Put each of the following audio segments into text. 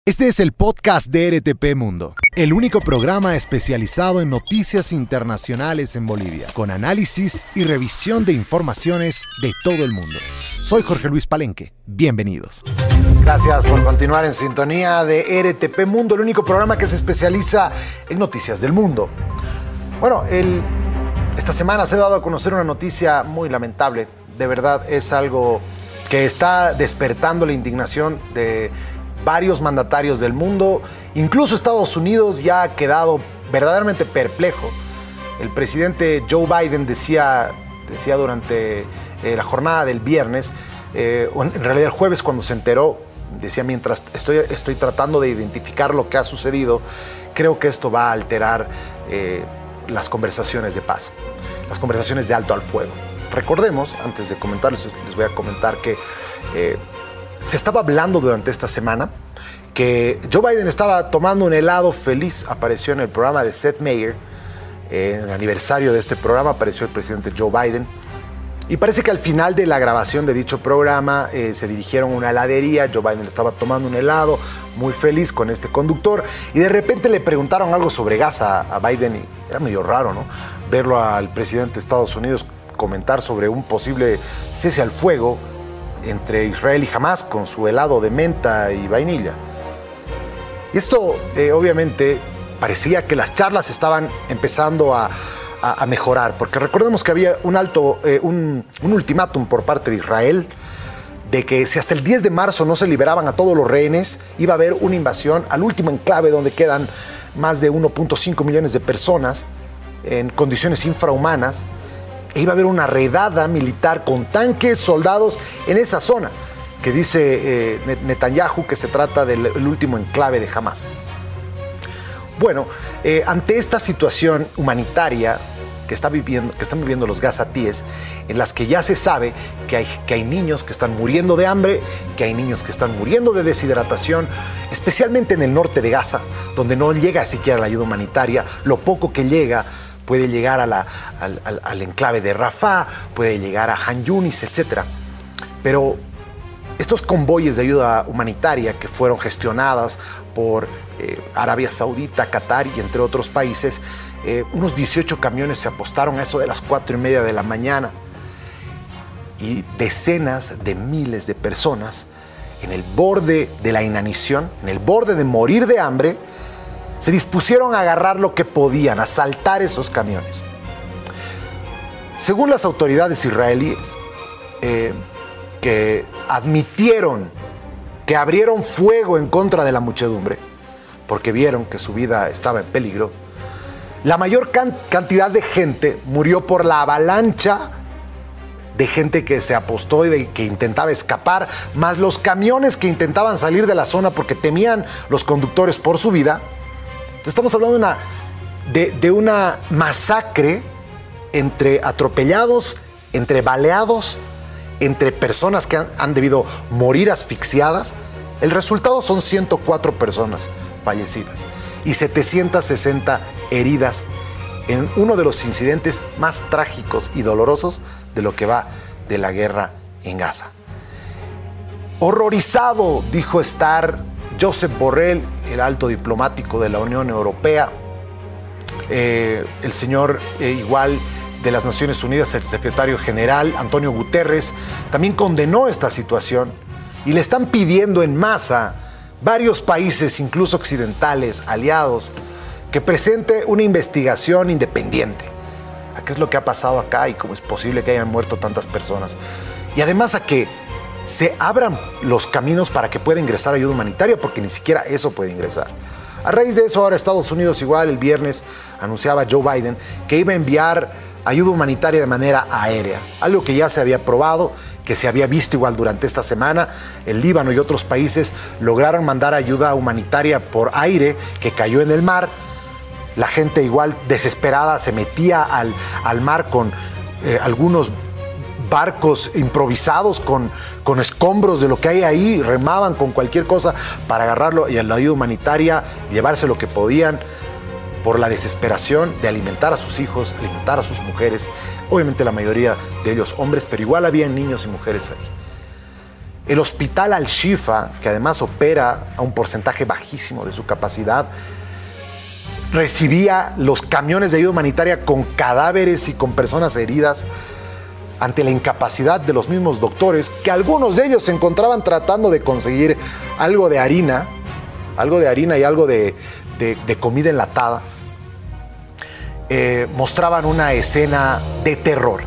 Este es el podcast de RTP Mundo, el único programa especializado en noticias internacionales en Bolivia, con análisis y revisión de informaciones de todo el mundo. Soy Jorge Luis Palenque, bienvenidos. Gracias por continuar en sintonía de RTP Mundo, el único programa que se especializa en noticias del mundo. Bueno, esta semana se ha dado a conocer una noticia muy lamentable. De verdad es algo que está despertando la indignación de varios mandatarios del mundo. Incluso Estados Unidos ya ha quedado verdaderamente perplejo. El presidente Joe Biden decía durante la jornada del viernes, en realidad el jueves cuando se enteró, decía: mientras estoy tratando de identificar lo que ha sucedido, creo que esto va a alterar las conversaciones de paz, las conversaciones de alto al fuego. Recordemos, antes de comentarles, les voy a comentar que se estaba hablando durante esta semana que Joe Biden estaba tomando un helado feliz. Apareció en el programa de Seth Meyers, en el aniversario de este programa apareció el presidente Joe Biden. Y parece que al final de la grabación de dicho programa se dirigieron a una heladería. Joe Biden estaba tomando un helado, muy feliz con este conductor. Y de repente le preguntaron algo sobre Gaza a Biden. Y era medio raro, ¿no? Verlo al presidente de Estados Unidos comentar sobre un posible cese al fuego entre Israel y Hamas con su helado de menta y vainilla. Y esto obviamente parecía que las charlas estaban empezando a mejorar, porque recordemos que había un ultimátum por parte de Israel de que si hasta el 10 de marzo no se liberaban a todos los rehenes, iba a haber una invasión al último enclave donde quedan más de 1.5 millones de personas en condiciones infrahumanas. E iba a haber una redada militar con tanques, soldados en esa zona, que dice Netanyahu que se trata del último enclave de Hamas. Bueno, ante esta situación humanitaria que están viviendo los gazatíes, en las que ya se sabe que hay niños que están muriendo de hambre, que hay niños que están muriendo de deshidratación, especialmente en el norte de Gaza, donde no llega siquiera la ayuda humanitaria. Lo poco que llega puede llegar al enclave de Rafah, puede llegar a Han Yunis, etc. Pero estos convoyes de ayuda humanitaria que fueron gestionadas por Arabia Saudita, Qatar y entre otros países, unos 18 camiones se apostaron a eso de las 4:30 de la mañana, y decenas de miles de personas en el borde de la inanición, en el borde de morir de hambre, se dispusieron a agarrar lo que podían, a asaltar esos camiones. Según las autoridades israelíes, que admitieron que abrieron fuego en contra de la muchedumbre, porque vieron que su vida estaba en peligro, la mayor cantidad de gente murió por la avalancha de gente que se apostó y que intentaba escapar, más los camiones que intentaban salir de la zona porque temían los conductores por su vida. Entonces estamos hablando de una masacre entre atropellados, entre baleados, entre personas que han debido morir asfixiadas. El resultado son 104 personas fallecidas y 760 heridas en uno de los incidentes más trágicos y dolorosos de lo que va de la guerra en Gaza. Horrorizado, dijo estar Josep Borrell, el alto diplomático de la Unión Europea. El señor igual de las Naciones Unidas, el secretario general Antonio Guterres, también condenó esta situación y le están pidiendo en masa varios países, incluso occidentales, aliados, que presente una investigación independiente a qué es lo que ha pasado acá y cómo es posible que hayan muerto tantas personas. Y además a que se abran los caminos para que pueda ingresar ayuda humanitaria, porque ni siquiera eso puede ingresar. A raíz de eso, ahora Estados Unidos igual el viernes anunciaba Joe Biden que iba a enviar ayuda humanitaria de manera aérea, algo que ya se había probado, que se había visto igual durante esta semana. El Líbano y otros países lograron mandar ayuda humanitaria por aire que cayó en el mar. La gente igual desesperada se metía al mar con algunos barcos improvisados con escombros de lo que hay ahí, remaban con cualquier cosa para agarrarlo y a la ayuda humanitaria y llevarse lo que podían, por la desesperación de alimentar a sus hijos, alimentar a sus mujeres, obviamente la mayoría de ellos hombres, pero igual había niños y mujeres ahí. El hospital Al-Shifa, que además opera a un porcentaje bajísimo de su capacidad, recibía los camiones de ayuda humanitaria con cadáveres y con personas heridas ante la incapacidad de los mismos doctores, que algunos de ellos se encontraban tratando de conseguir algo de harina y algo de comida enlatada. Mostraban una escena de terror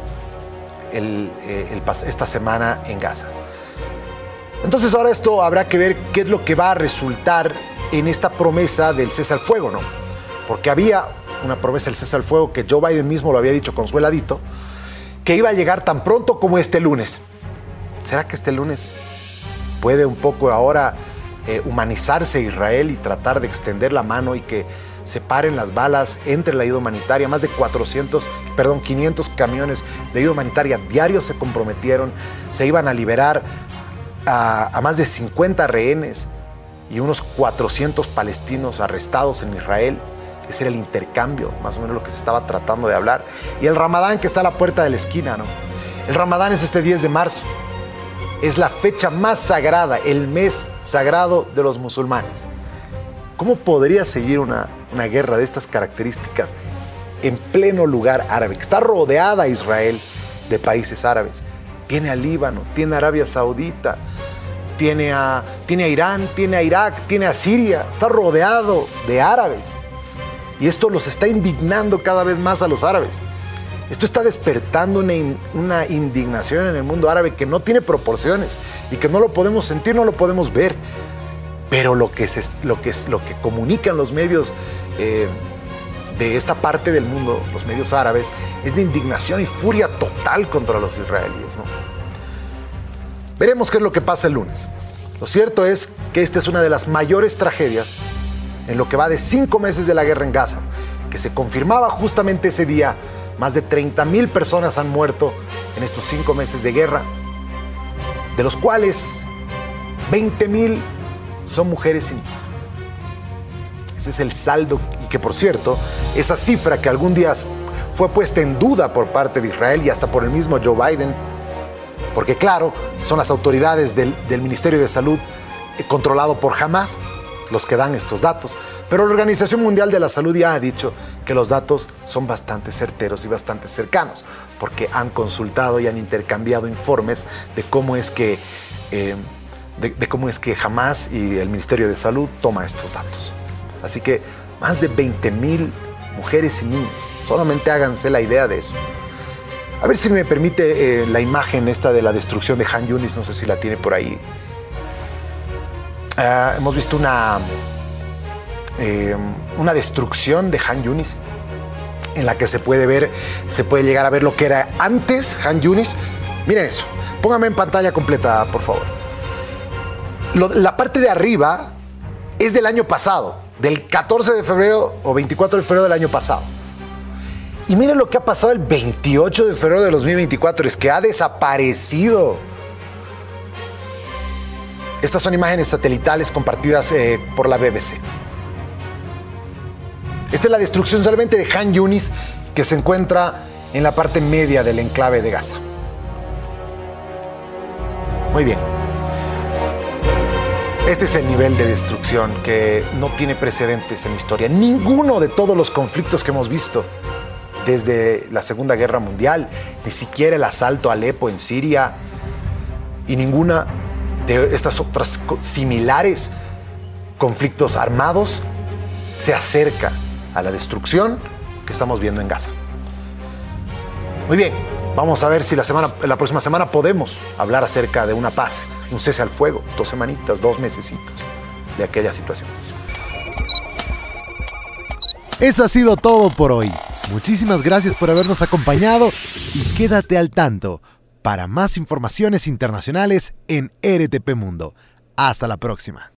esta semana en Gaza. Entonces ahora esto habrá que ver qué es lo que va a resultar en esta promesa del cese al fuego, ¿no? Porque había una promesa del cese al fuego que Joe Biden mismo lo había dicho consueladito, que iba a llegar tan pronto como este lunes. ¿Será que este lunes puede un poco ahora humanizarse Israel y tratar de extender la mano y que se paren las balas entre la ayuda humanitaria? Más de 500 camiones de ayuda humanitaria diarios se comprometieron, se iban a liberar a más de 50 rehenes y unos 400 palestinos arrestados en Israel. Ese era el intercambio, más o menos lo que se estaba tratando de hablar. Y el Ramadán, que está a la puerta de la esquina, ¿no? El Ramadán es este 10 de marzo. Es la fecha más sagrada, el mes sagrado de los musulmanes. ¿Cómo podría seguir una guerra de estas características en pleno lugar árabe? Que está rodeada Israel de países árabes. Tiene a Líbano, tiene a Arabia Saudita, tiene a Irán, tiene a Irak, tiene a Siria. Está rodeado de árabes. Y esto los está indignando cada vez más a los árabes. Esto está despertando una indignación en el mundo árabe que no tiene proporciones y que no lo podemos sentir, no lo podemos ver. Pero lo que comunican los medios de esta parte del mundo, los medios árabes, es de indignación y furia total contra los israelíes, ¿no? Veremos qué es lo que pasa el lunes. Lo cierto es que esta es una de las mayores tragedias en lo que va de 5 meses de la guerra en Gaza, que se confirmaba justamente ese día. Más de 30,000 personas han muerto en estos 5 meses de guerra, de los cuales 20,000 son mujeres y niños. Ese es el saldo, y que por cierto, esa cifra que algún día fue puesta en duda por parte de Israel y hasta por el mismo Joe Biden, porque claro, son las autoridades del Ministerio de Salud controlado por Hamas los que dan estos datos, pero la Organización Mundial de la Salud ya ha dicho que los datos son bastante certeros y bastante cercanos, porque han consultado y han intercambiado informes de cómo es que Hamas y el Ministerio de Salud toma estos datos. Así que más de 20,000 mujeres y niños, solamente háganse la idea de eso. A ver si me permite la imagen esta de la destrucción de Han Yunis, no sé si la tiene por ahí. Hemos visto una destrucción de Han Yunis en la que se puede llegar a ver lo que era antes Han Yunis. Miren eso, póngame en pantalla completa, por favor. La parte de arriba es del año pasado, del 14 de febrero o 24 de febrero del año pasado. Y miren lo que ha pasado el 28 de febrero de 2024, es que ha desaparecido. Estas son imágenes satelitales compartidas por la BBC. Esta es la destrucción solamente de Han Yunis, que se encuentra en la parte media del enclave de Gaza. Muy bien. Este es el nivel de destrucción que no tiene precedentes en la historia. Ninguno de todos los conflictos que hemos visto desde la Segunda Guerra Mundial, ni siquiera el asalto a Alepo en Siria y ninguna de estas otras similares conflictos armados se acerca a la destrucción que estamos viendo en Gaza. Muy bien, vamos a ver si la próxima semana podemos hablar acerca de una paz, un cese al fuego, 2 semanitas, 2 mesecitos de aquella situación. Eso ha sido todo por hoy. Muchísimas gracias por habernos acompañado y quédate al tanto para más informaciones internacionales en RTP Mundo. Hasta la próxima.